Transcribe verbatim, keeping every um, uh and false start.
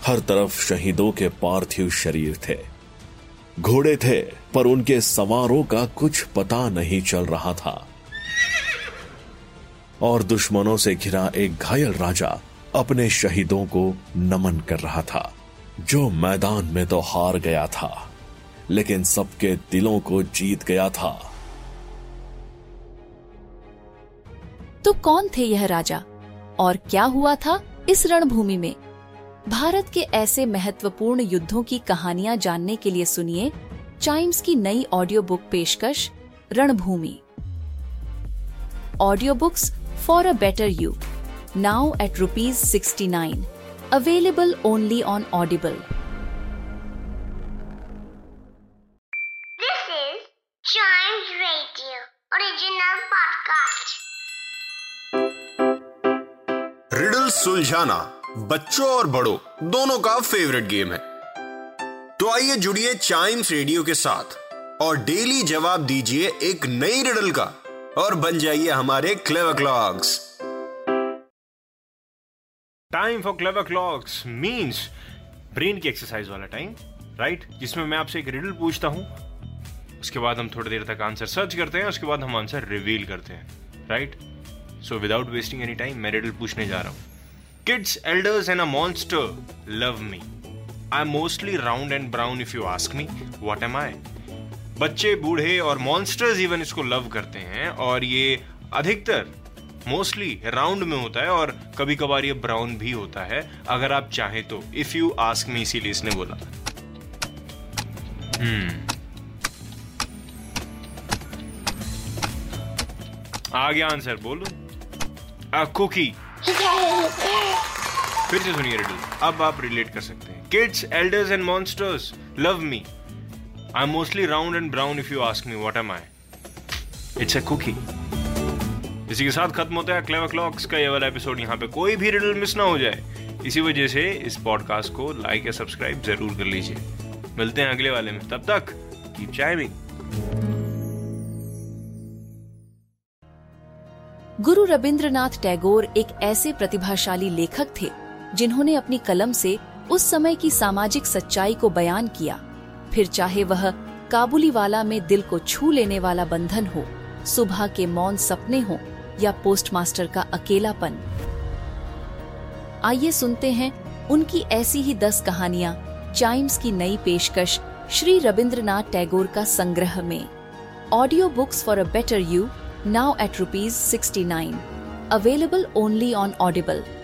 हर तरफ शहीदों के पार्थिव शरीर थे। घोड़े थे, पर उनके सवारों का कुछ पता नहीं चल रहा था। और दुश्मनों से घिरा एक घायल राजा अपने शहीदों को नमन कर रहा था, जो मैदान में तो हार गया था, लेकिन सबके दिलों को जीत गया था। तो कौन थे यह राजा और क्या हुआ था इस रणभूमि में? भारत के ऐसे महत्वपूर्ण युद्धों की कहानियां जानने के लिए सुनिए चाइम्स की नई ऑडियो बुक पेशकश Ranbhoomi. Audio books for a better you, now at rupees sixty nine, available only on Audible. This is Chimes Radio original podcast. Riddle सुलझाना बच्चों और बड़ों दोनों का फेवरेट गेम है। तो आइए जुड़िए चाइम्स रेडियो के साथ और डेली जवाब दीजिए एक नई रिडल का और बन जाइए हमारे clever clocks. Time for clever clocks means brain की एक्सरसाइज वाला टाइम, राइट? जिसमें मैं आपसे एक रिडल पूछता हूं, उसके बाद हम थोड़ी देर तक आंसर सर्च करते हैं, उसके बाद हम आंसर रिवील करते हैं, right? So without wasting any time मैं रिडल पूछने जा रहा हूं। Kids, elders and a monster love me. I'm mostly round and brown if you ask me. What am I? बच्चे, बूढ़े और मॉन्स्टर्स इवन इसको लव करते हैं और ये अधिकतर मोस्टली राउंड में होता है और कभी कभार ये ब्राउन भी होता है अगर आप चाहें तो। इफ यू आस्क मी, इसीलिए इसने बोला। हम्म आ गया आंसर, बोलो। A cookie. फिर से सुनिए रिडल, अब आप रिलेट कर सकते हैं। Kids, elders and monsters love me. I am mostly round and brown if you ask me what am I. It's a cookie. इसी के साथ खत्म होता है क्लेवर क्लॉक्स का ये वाला एपिसोड। यहाँ पे कोई भी रिडल मिस ना हो जाए, इसी वजह से इस पॉडकास्ट को लाइक या सब्सक्राइब जरूर कर लीजिए। मिलते हैं अगले वाले में, तब तक कीप चाइमिंग। गुरु रविंद्रनाथ टैगोर एक ऐसे प्रतिभाशाली लेखक थे जिन्होंने अपनी कलम से उस समय की सामाजिक सच्चाई को बयान किया, फिर चाहे वह काबुलीवाला में दिल को छू लेने वाला बंधन हो, सुबह के मौन सपने हो या पोस्टमास्टर का अकेलापन। आइए सुनते हैं उनकी ऐसी ही दस कहानियां चाइम्स की नई पेशकश श्री रविंद्रनाथ टैगोर का संग्रह में। Audio books for a better you, now at rupees sixty-nine, available only on Audible.